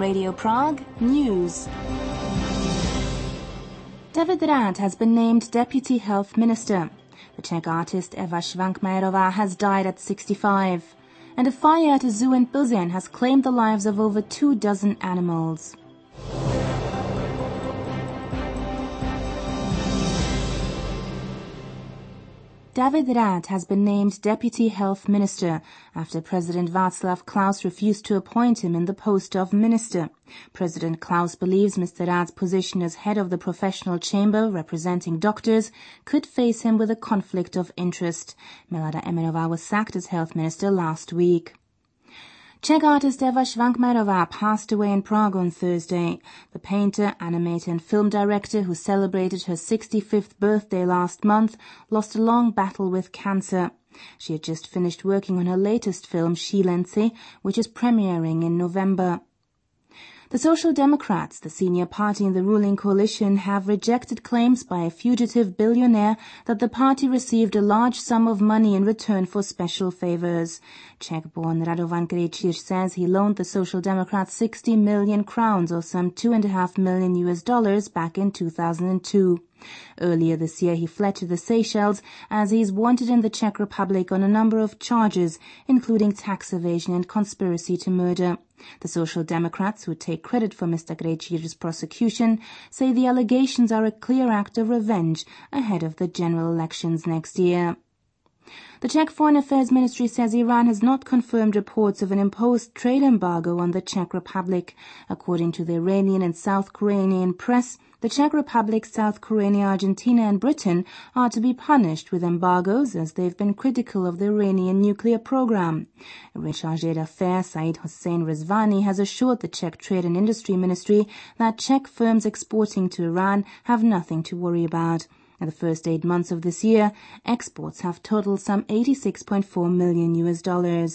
Radio Prague News. David Rath has been named Deputy Health Minister. The Czech artist Eva Švankmajerová has died at 65. And a fire at a zoo in Plzeň has claimed the lives of over 24 animals. David Rath has been named Deputy Health Minister after President Václav Klaus refused to appoint him in the post of minister. President Klaus believes Mr. Rath's position as head of the professional chamber representing doctors could face him with a conflict of interest. Milada Emmerová was sacked as health minister last week. Czech artist Eva Švankmajerová passed away in Prague on Thursday. The painter, animator and film director who celebrated her 65th birthday last month lost a long battle with cancer. She had just finished working on her latest film, Šílenci, which is premiering in November. The Social Democrats, the senior party in the ruling coalition, have rejected claims by a fugitive billionaire that the party received a large sum of money in return for special favors. Czech-born Radovan Krejčíř says he loaned the Social Democrats 60 million crowns or some $2.5 million back in 2002. Earlier this year he fled to the Seychelles as he is wanted in the Czech Republic on a number of charges, including tax evasion and conspiracy to murder. The Social Democrats, who take credit for Mr. Krejčíř's prosecution, say the allegations are a clear act of revenge ahead of the general elections next year. The Czech Foreign Affairs Ministry says Iran has not confirmed reports of an imposed trade embargo on the Czech Republic. According to the Iranian and South Korean press, the Czech Republic, South Korea, Argentina and Britain are to be punished with embargoes as they've been critical of the Iranian nuclear program. Chargé d'Affaires Saeed Hossein Rizvani has assured the Czech Trade and Industry Ministry that Czech firms exporting to Iran have nothing to worry about. In the first 8 months of this year, exports have totaled some $86.4 million.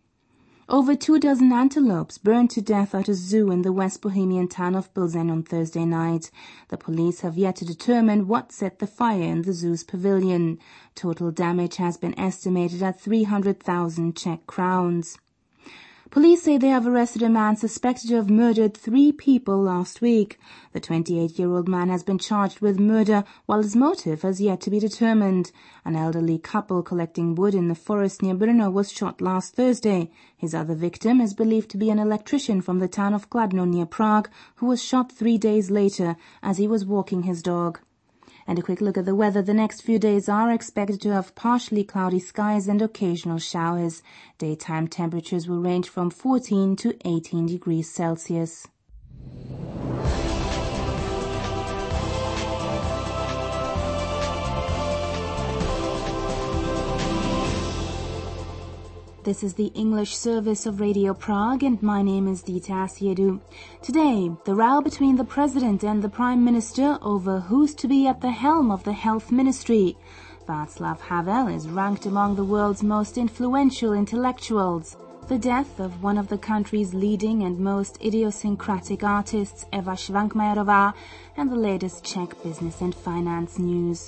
Over 24 antelopes burned to death at a zoo in the West Bohemian town of Plzeň on Thursday night. The police have yet to determine what set the fire in the zoo's pavilion. Total damage has been estimated at 300,000 Czech crowns. Police say they have arrested a man suspected to have murdered 3 people last week. The 28-year-old man has been charged with murder, while his motive has yet to be determined. An elderly couple collecting wood in the forest near Brno was shot last Thursday. His other victim is believed to be an electrician from the town of Kladno near Prague, who was shot 3 days later as he was walking his dog. And a quick look at the weather. The next few days are expected to have partially cloudy skies and occasional showers. Daytime temperatures will range from 14 to 18 degrees Celsius. This is the English service of Radio Prague and my name is Dita Asiedu. Today, the row between the President and the Prime Minister over who's to be at the helm of the Health Ministry. Václav Havel is ranked among the world's most influential intellectuals. The death of one of the country's leading and most idiosyncratic artists, Eva Švankmajerová, and the latest Czech business and finance news.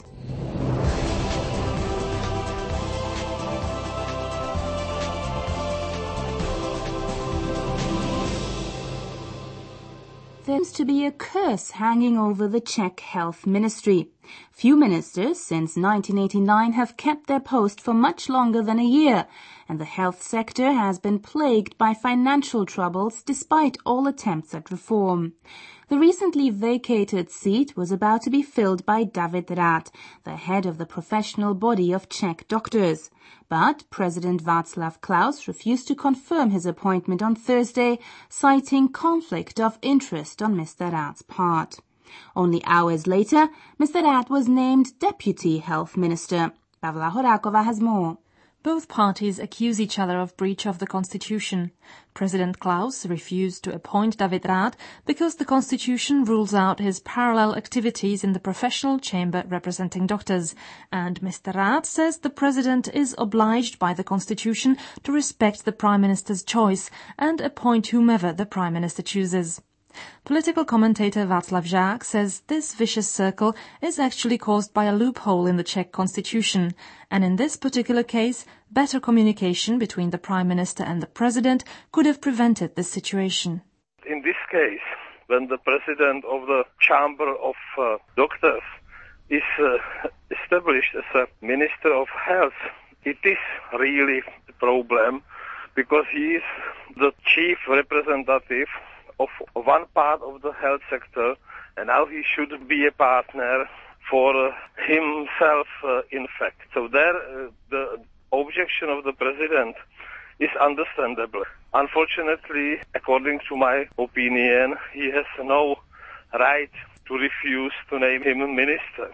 There seems to be a curse hanging over the Czech Health Ministry. Few ministers since 1989 have kept their post for much longer than a year, and the health sector has been plagued by financial troubles despite all attempts at reform. The recently vacated seat was about to be filled by David Rath, the head of the professional body of Czech doctors. But President Václav Klaus refused to confirm his appointment on Thursday, citing conflict of interest on Mr. Rath's part. Only hours later, Mr. Rath was named Deputy Health Minister. Pavla Horáková has more. Both parties accuse each other of breach of the constitution. President Klaus refused to appoint David Rath because the constitution rules out his parallel activities in the professional chamber representing doctors, and Mr. Rath says the president is obliged by the constitution to respect the prime minister's choice and appoint whomever the prime minister chooses. Political commentator Václav Žák says this vicious circle is actually caused by a loophole in the Czech constitution, and in this particular case, better communication between the Prime Minister and the President could have prevented this situation. In this case, when the president of the Chamber of Doctors is established as a Minister of Health, it is really a problem because he is the chief representative of one part of the health sector, and now he should be a partner for himself, in fact. So there, the objection of the president is understandable. Unfortunately, according to my opinion, he has no right to refuse to name him a minister.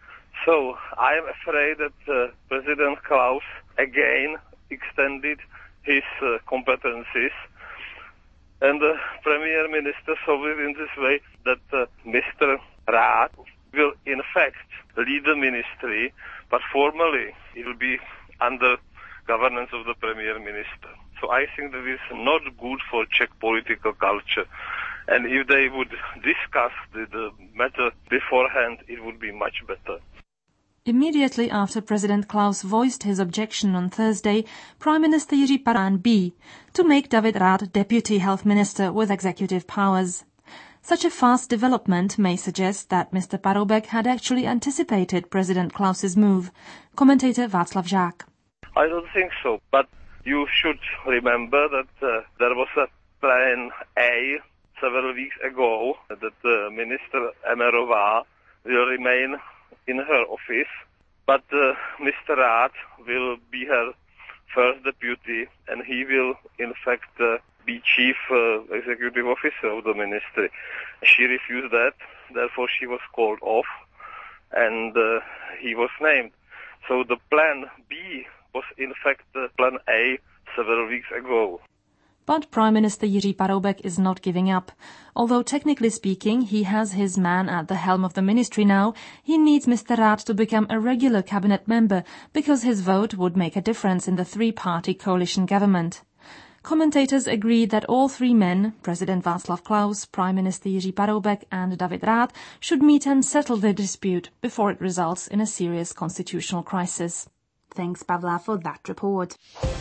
So I am afraid that President Klaus again extended his competencies, and the Premier Minister saw it in this way that Mr. Rath will in fact lead the ministry, but formally it will be under governance of the Premier Minister. So I think that is not good for Czech political culture. And if they would discuss the matter beforehand, it would be much better. Immediately after President Klaus voiced his objection on Thursday, Prime Minister Jiří Paroubek B to make David Rath Deputy Health Minister with executive powers. Such a fast development may suggest that Mr. Paroubek had actually anticipated President Klaus's move. Commentator Václav Žák. I don't think so, but you should remember that there was a plan A several weeks ago that Minister Emmerová will remain in her office, but Mr. Rath will be her first deputy, and he will in fact be chief executive officer of the ministry. She refused that, therefore she was called off, and he was named. So the plan B was in fact plan A several weeks ago. But Prime Minister Jiří Paroubek is not giving up. Although technically speaking he has his man at the helm of the ministry now, he needs Mr. Rath to become a regular cabinet member because his vote would make a difference in the three-party coalition government. Commentators agree that all three men, President Václav Klaus, Prime Minister Jiří Paroubek and David Rath, should meet and settle the dispute before it results in a serious constitutional crisis. Thanks, Pavla, for that report.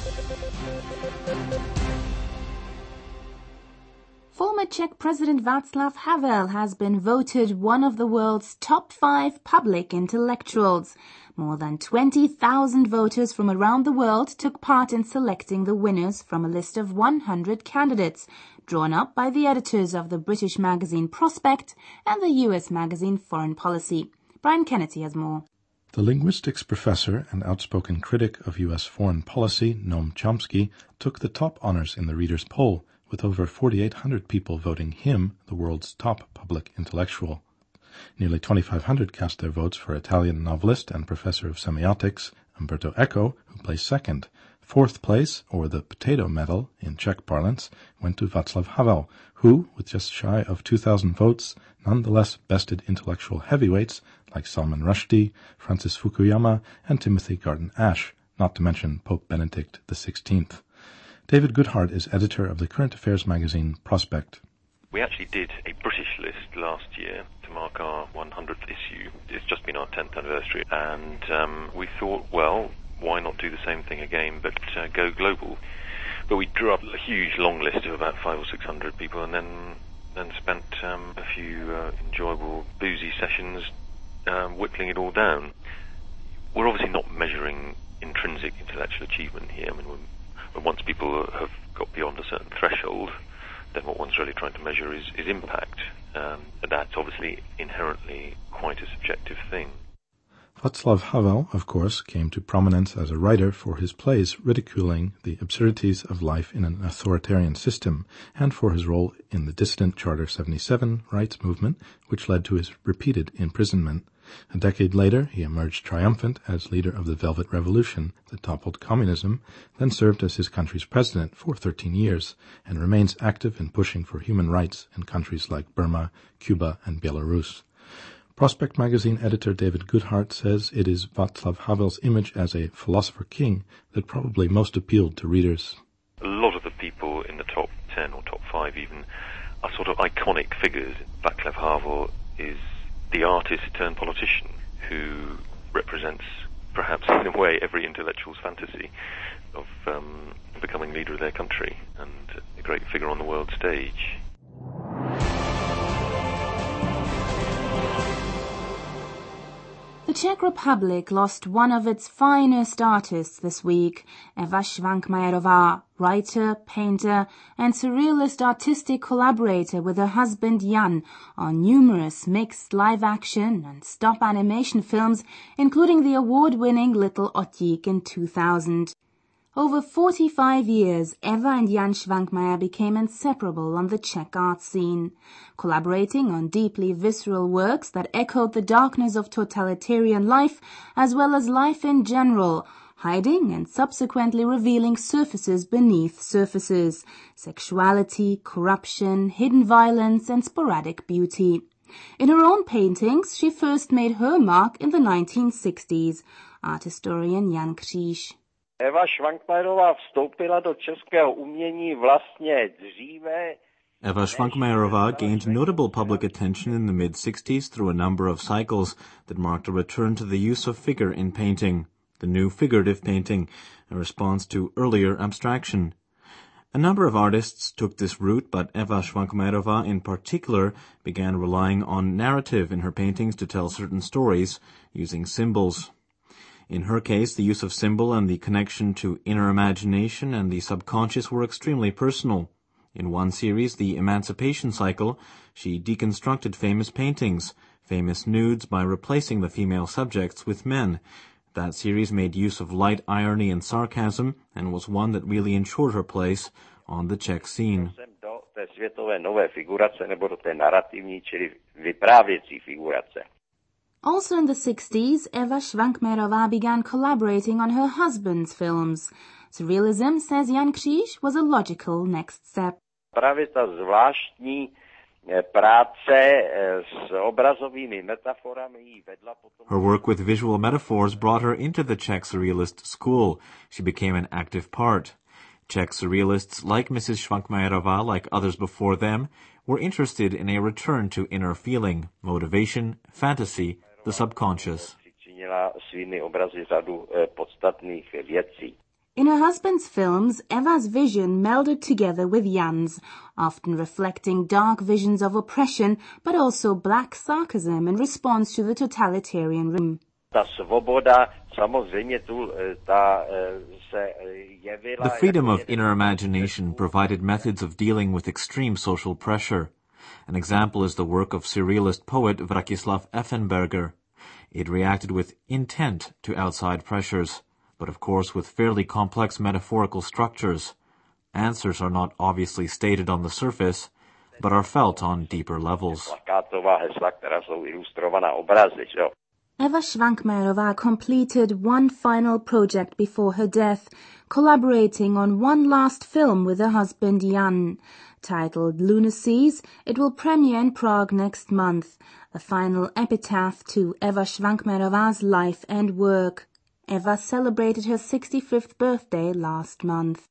Former Czech President Václav Havel has been voted one of the world's top 5 public intellectuals. More than 20,000 voters from around the world took part in selecting the winners from a list of 100 candidates, drawn up by the editors of the British magazine Prospect and the US magazine Foreign Policy. Brian Kennedy has more. The linguistics professor and outspoken critic of U.S. foreign policy, Noam Chomsky, took the top honors in the readers' poll, with over 4,800 people voting him the world's top public intellectual. Nearly 2,500 cast their votes for Italian novelist and professor of semiotics Umberto Eco, who placed second. Fourth place, or the potato medal in Czech parlance, went to Václav Havel, who, with just shy of 2,000 votes, nonetheless bested intellectual heavyweights like Salman Rushdie, Francis Fukuyama, and Timothy Garton Ash, not to mention Pope Benedict XVI. David Goodhart is editor of the current affairs magazine Prospect. We actually did a British list last year to mark our 100th issue. It's just been our 10th anniversary, and we thought, well, why not do the same thing again, but go global? But we drew up a huge long list of about 500 or 600 people, and then spent a few enjoyable boozy sessions whittling it all down. We're obviously not measuring intrinsic intellectual achievement here. I mean, when once people have got beyond a certain threshold, then what one's really trying to measure is impact. And that's obviously inherently quite a subjective thing. Václav Havel, of course, came to prominence as a writer for his plays ridiculing the absurdities of life in an authoritarian system, and for his role in the dissident Charter 77 rights movement, which led to his repeated imprisonment. A decade later, he emerged triumphant as leader of the Velvet Revolution that toppled communism, then served as his country's president for 13 years, and remains active in pushing for human rights in countries like Burma, Cuba, and Belarus. Prospect magazine editor David Goodhart says it is Václav Havel's image as a philosopher king that probably most appealed to readers. A lot of the people in the top 10 or top 5 even are sort of iconic figures. Václav Havel is the artist turned politician who represents perhaps in a way every intellectual's fantasy of becoming leader of their country and a great figure on the world stage. Czech Republic lost one of its finest artists this week, Eva Švankmajerová, writer, painter, and surrealist artistic collaborator with her husband Jan on numerous mixed live-action and stop animation films, including the award-winning Little Otík in 2000. Over 45 years, Eva and Jan Švankmajer became inseparable on the Czech art scene, collaborating on deeply visceral works that echoed the darkness of totalitarian life as well as life in general, hiding and subsequently revealing surfaces beneath surfaces, sexuality, corruption, hidden violence, and sporadic beauty. In her own paintings, she first made her mark in the 1960s. Art historian Jan Kříž. Eva Švankmajerová vstoupila do českého umění vlastně dříve. Eva Švankmajerová gained notable public attention in the mid-60s through a number of cycles that marked a return to the use of figure in painting, the new figurative painting, a response to earlier abstraction. A number of artists took this route, but Eva Švankmajerová in particular began relying on narrative in her paintings to tell certain stories, using symbols. In her case, the use of symbol and the connection to inner imagination and the subconscious were extremely personal. In one series, the Emancipation Cycle, she deconstructed famous paintings, famous nudes, by replacing the female subjects with men. That series made use of light irony and sarcasm and was one that really ensured her place on the Czech scene. Do té světové nové figurace nebo do té narrativní, čili vyprávěcí figurace. Also in the 60s, Eva Švankmajerová began collaborating on her husband's films. Surrealism, says Jan Kříž, was a logical next step. Právě ta zvláštní práce s obrazovými metaforami jí vedla potom. Her work with visual metaphors brought her into the Czech Surrealist school. She became an active part. Czech Surrealists like Mrs. Švankmajerová, like others before them, were interested in a return to inner feeling, motivation, fantasy, the subconscious. In her husband's films, Eva's vision melded together with Jan's, often reflecting dark visions of oppression, but also black sarcasm in response to the totalitarian regime. The freedom of inner imagination provided methods of dealing with extreme social pressure. An example is the work of surrealist poet Vratislav Effenberger. It reacted with intent to outside pressures, but of course with fairly complex metaphorical structures. Answers are not obviously stated on the surface, but are felt on deeper levels. Eva Švankmajerová completed one final project before her death, collaborating on one last film with her husband Jan. Titled Lunacies, it will premiere in Prague next month, a final epitaph to Eva Švankmajerová's life and work. Eva celebrated her 65th birthday last month.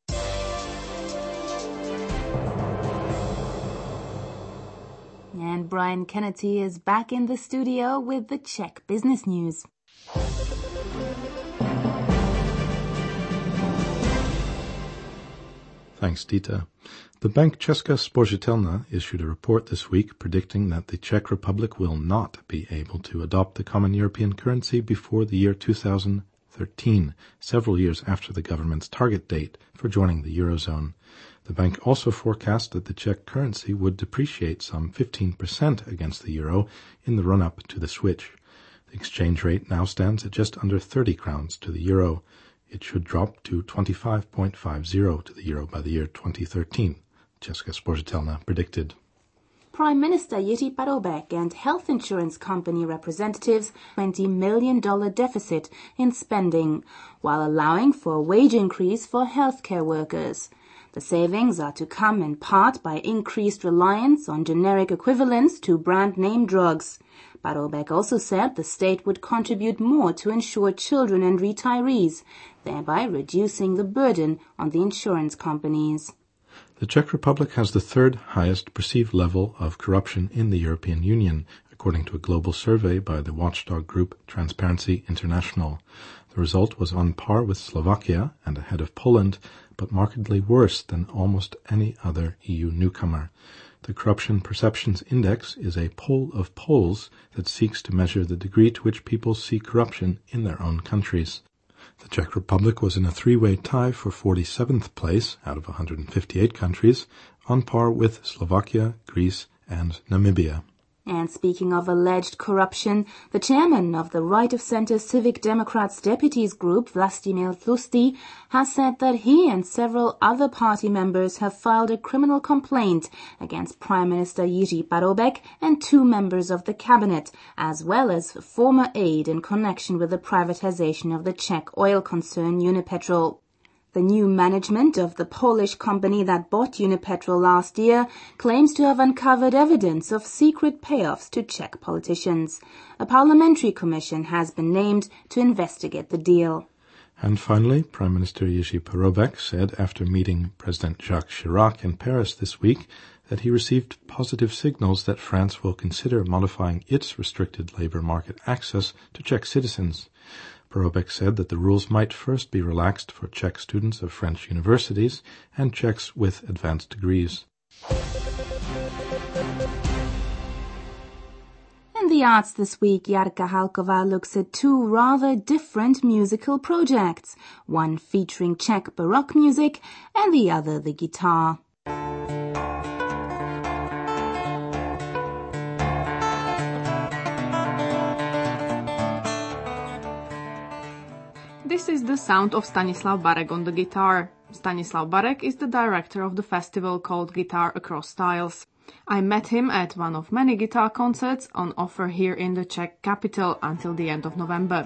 And Brian Kennedy is back in the studio with the Czech business news. Thanks, Dita. The bank Česká spořitelna issued a report this week predicting that the Czech Republic will not be able to adopt the common European currency before the year 2013, several years after the government's target date for joining the Eurozone. The bank also forecast that the Czech currency would depreciate some 15% against the euro in the run-up to the switch. The exchange rate now stands at just under 30 crowns to the euro. It should drop to 25.50 to the euro by the year 2013, Česká spořitelna predicted. Prime Minister Jiří Paroubek and health insurance company representatives $20 million deficit in spending, while allowing for a wage increase for healthcare workers. The savings are to come in part by increased reliance on generic equivalents to brand-name drugs. Paroubek also said the state would contribute more to insure children and retirees, thereby reducing the burden on the insurance companies. The Czech Republic has the third highest perceived level of corruption in the European Union, according to a global survey by the watchdog group Transparency International. The result was on par with Slovakia and ahead of Poland, but markedly worse than almost any other EU newcomer. The Corruption Perceptions Index is a poll of polls that seeks to measure the degree to which people see corruption in their own countries. The Czech Republic was in a three-way tie for 47th place out of 158 countries, on par with Slovakia, Greece, and Namibia. And speaking of alleged corruption, the chairman of the right-of-center Civic Democrats Deputies Group, Vlastimil Tlustý, has said that he and several other party members have filed a criminal complaint against Prime Minister Jiří Paroubek and two members of the cabinet, as well as former aide in connection with the privatization of the Czech oil concern Unipetrol. The new management of the Polish company that bought Unipetrol last year claims to have uncovered evidence of secret payoffs to Czech politicians. A parliamentary commission has been named to investigate the deal. And finally, Prime Minister Jiří Paroubek said after meeting President Jacques Chirac in Paris this week that he received positive signals that France will consider modifying its restricted labor market access to Czech citizens. Paroubek said that the rules might first be relaxed for Czech students of French universities and Czechs with advanced degrees. In the arts this week, Jarka Halková looks at two rather different musical projects, one featuring Czech Baroque music and the other the guitar. This is the sound of Stanislav Barek on the guitar. Stanislav Barek is the director of the festival called Guitar Across Styles. I met him at one of many guitar concerts on offer here in the Czech capital until the end of November.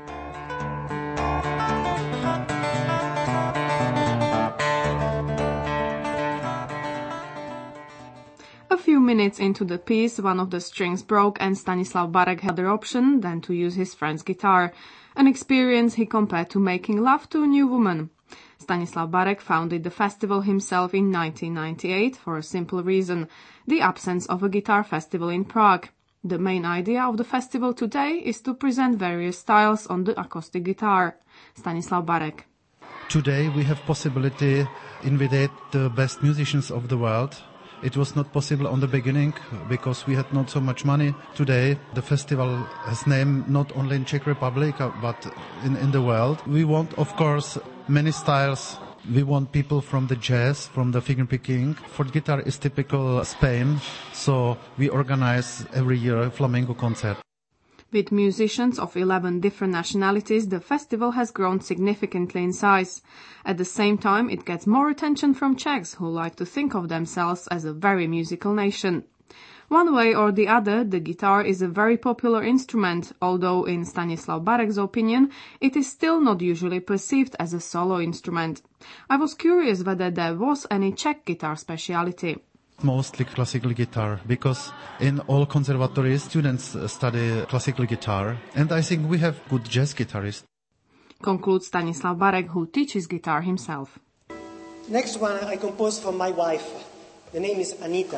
A few minutes into the piece, one of the strings broke and Stanislav Barek had the option than to use his friend's guitar, an experience he compared to making love to a new woman. Stanislav Barek founded the festival himself in 1998 for a simple reason, the absence of a guitar festival in Prague. The main idea of the festival today is to present various styles on the acoustic guitar. Stanislav Barek. Today we have possibility to invite the best musicians of the world. It was not possible on the beginning because we had not so much money. Today the festival has name not only in Czech Republic but in the world. We want, of course, many styles. We want people from the jazz, from the finger picking. For guitar is typical Spain, so we organize every year a flamenco concert. With musicians of 11 different nationalities, the festival has grown significantly in size. At the same time, it gets more attention from Czechs, who like to think of themselves as a very musical nation. One way or the other, the guitar is a very popular instrument, although in Stanislav Barek's opinion, it is still not usually perceived as a solo instrument. I was curious whether there was any Czech guitar speciality. Mostly classical guitar, because in all conservatories students study classical guitar, and I think we have good jazz guitarists. Concludes Stanislav Barek, who teaches guitar himself. Next one I composed for my wife. The name is Anita.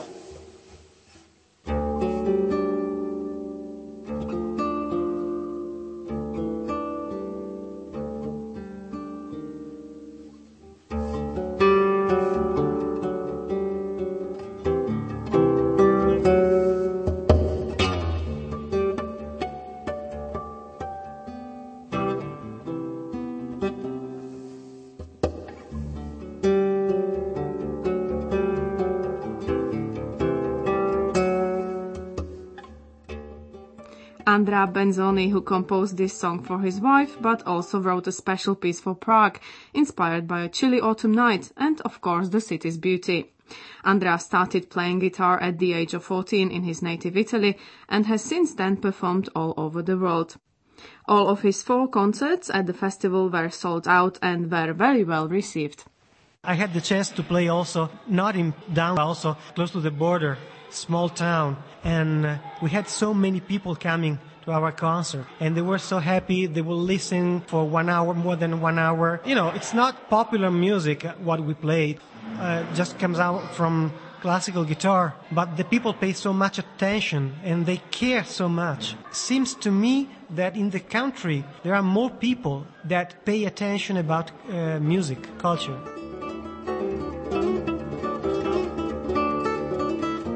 Andrea Benzoni, who composed this song for his wife, but also wrote a special piece for Prague, inspired by a chilly autumn night and, of course, the city's beauty. Andrea started playing guitar at the age of 14 in his native Italy and has since then performed all over the world. All of his 4 concerts at the festival were sold out and were very well received. I had the chance to play also, not in down, also close to the border, small town, and we had so many people coming to our concert, and they were so happy. They will listen for 1 hour, more than 1 hour. You know, it's not popular music, what we played, just comes out from classical guitar, but the people pay so much attention and they care so much. Seems to me that in the country there are more people that pay attention about music, culture.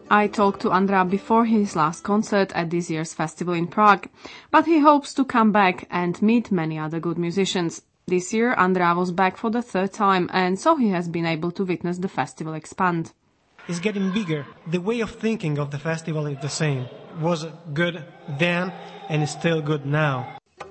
I talked to Andra before his last concert at this year's festival in Prague, but he hopes to come back and meet many other good musicians. This year, Andra was back for the third time, and so he has been able to witness the festival expand. It's getting bigger. The way of thinking of the festival is the same. It was good then, and it's still good now.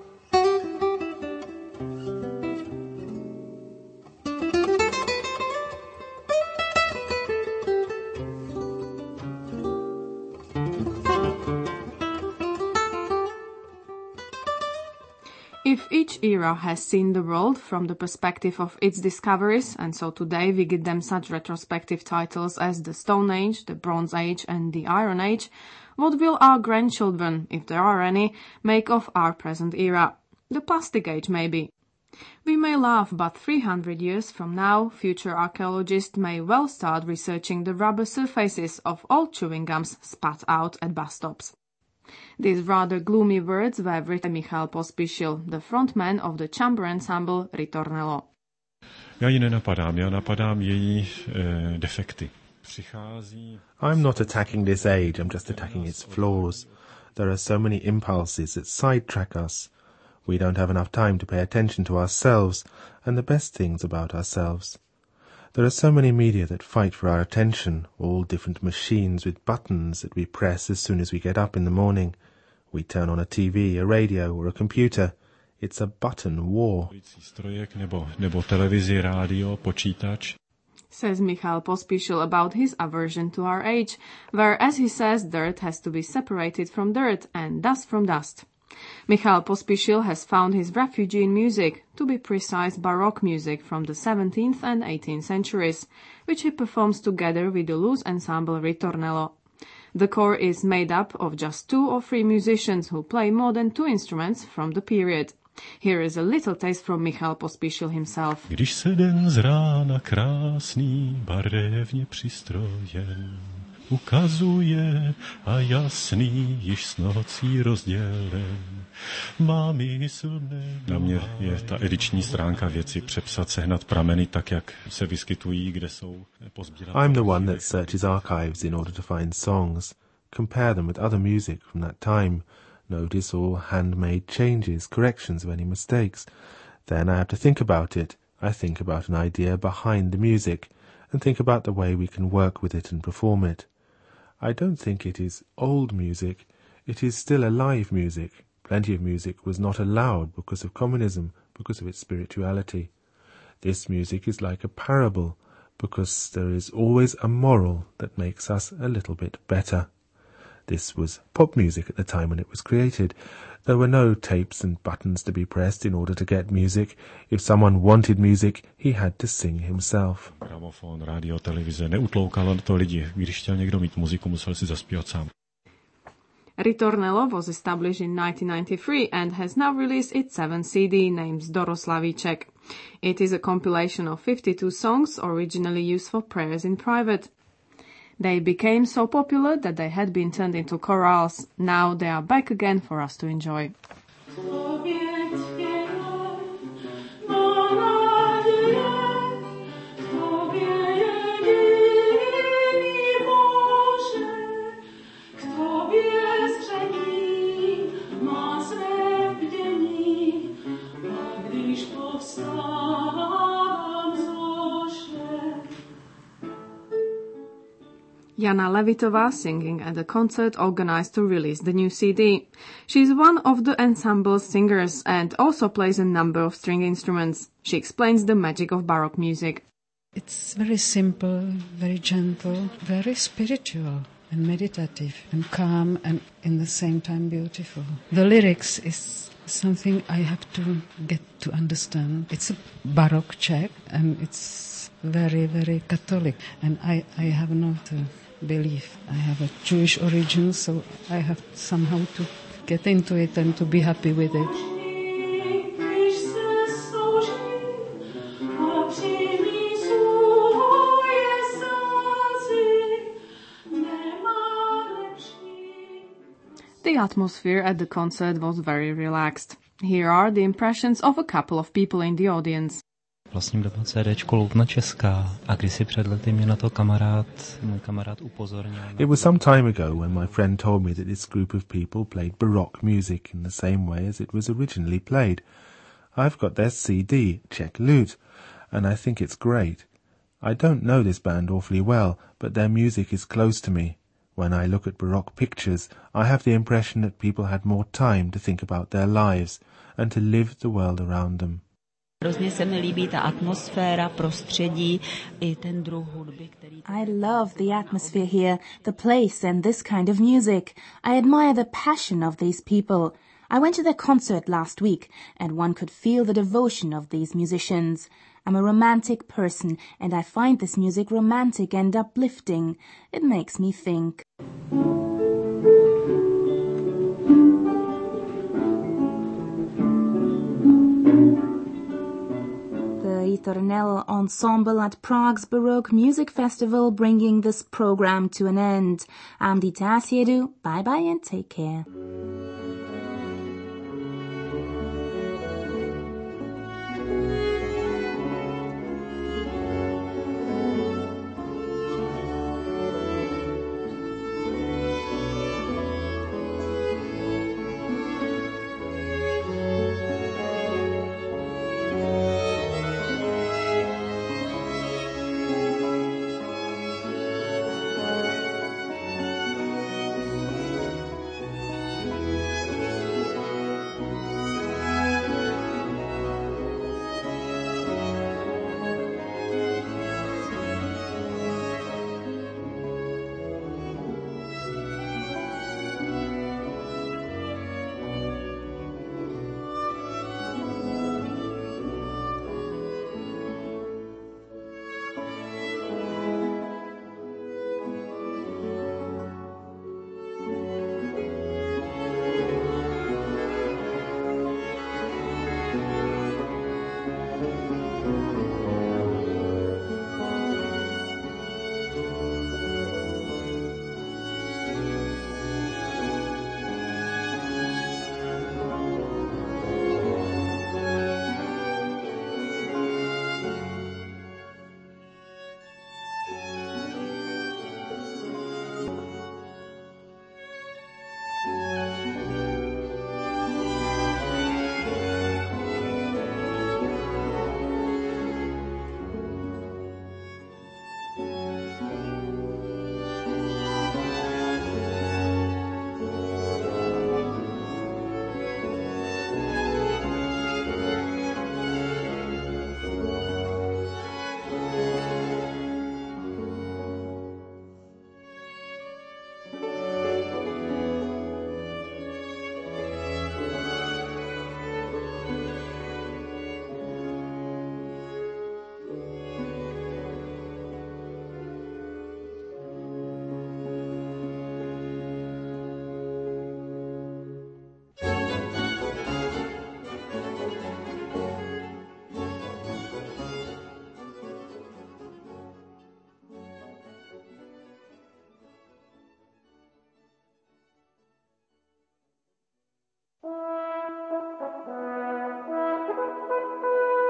If each era has seen the world from the perspective of its discoveries, and so today we give them such retrospective titles as the Stone Age, the Bronze Age and the Iron Age, what will our grandchildren, if there are any, make of our present era? The Plastic Age, maybe. We may laugh, but 300 years from now, future archaeologists may well start researching the rubber surfaces of old chewing gums spat out at bus stops. These rather gloomy words were written by Michal Pospíšil, the frontman of the chamber ensemble Ritornello. Já napadám její defekty. I'm not attacking this age, I'm just attacking its flaws. There are so many impulses that sidetrack us. We don't have enough time to pay attention to ourselves and the best things about ourselves. There are so many media that fight for our attention, all different machines with buttons that we press as soon as we get up in the morning. We turn on a TV, a radio or a computer. It's a button war. Nebo televizi, rádio, počítač. Says Michal Pospíšil about his aversion to our age, where, as he says, dirt has to be separated from dirt and dust from dust. Michal Pospíšil has found his refuge in music, to be precise Baroque music from the 17th and 18th centuries, which he performs together with the loose ensemble Ritornello. The core is made up of just 2 or 3 musicians who play more than 2 instruments from the period. Here is a little taste from Michal Pospíšil himself. Když se den z rána krásný, barevně přistrojen, ukazuje a jasný, již s nocí rozdělen. Na mě je ta ediční stránka věci přepsat, sehnat prameny tak, jak se vyskytují, kde jsou pozbírat. I'm the one that searches archives in order to find songs, compare them with other music from that time, notice all handmade changes, corrections of any mistakes. Then I have to think about it. I think about an idea behind the music and think about the way we can work with it and perform it. I don't think it is old music. It is still alive music. Plenty of music was not allowed because of communism, because of its spirituality. This music is like a parable, because there is always a moral that makes us a little bit better. This was pop music at the time when it was created. There were no tapes and buttons to be pressed in order to get music. If someone wanted music, he had to sing himself. Gramofon, rádio, televize, neutloukalo to lidi. Když chtěl někdo mít muziku, musel si zaspívat sám. Ritornello was established in 1993 and has now released its 7th CD named Doroslavíček. It is a compilation of 52 songs originally used for prayers in private. They became so popular that they had been turned into chorales. Now they are back again for us to enjoy. Jana Levitová singing at the concert organized to release the new CD. She is one of the ensemble's singers and also plays a number of string instruments. She explains the magic of Baroque music. It's very simple, very gentle, very spiritual and meditative and calm and in the same time beautiful. The lyrics is something I have to get to understand. It's a Baroque Czech and it's very, very Catholic, and I have not belief. I have a Jewish origin, so I have somehow to get into it and to be happy with it. The atmosphere at the concert was very relaxed. Here are the impressions of a couple of people in the audience. Vlastním doma CDčko Loutna Česká a kdysi před lety mě na to můj kamarád upozornil. It was some time ago when my friend told me that this group of people played Baroque music in the same way as it was originally played. I've got their CD, Czech Lute, and I think it's great. I don't know this band awfully well, but their music is close to me. When I look at Baroque pictures, I have the impression that people had more time to think about their lives and to live the world around them. Hrozně se mi líbí ta atmosféra, prostředí i ten druh hudby, který... I love the atmosphere here, the place and this kind of music. I admire the passion of these people. I went to their concert last week and one could feel the devotion of these musicians. I'm a romantic person and I find this music romantic and uplifting. It makes me think. The Ritornello Ensemble at Prague's Baroque Music Festival bringing this program to an end. I'm Dita Asiedu. Bye bye and take care.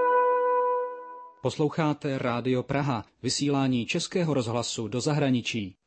Posloucháte Rádio Praha, vysílání Českého rozhlasu do zahraničí.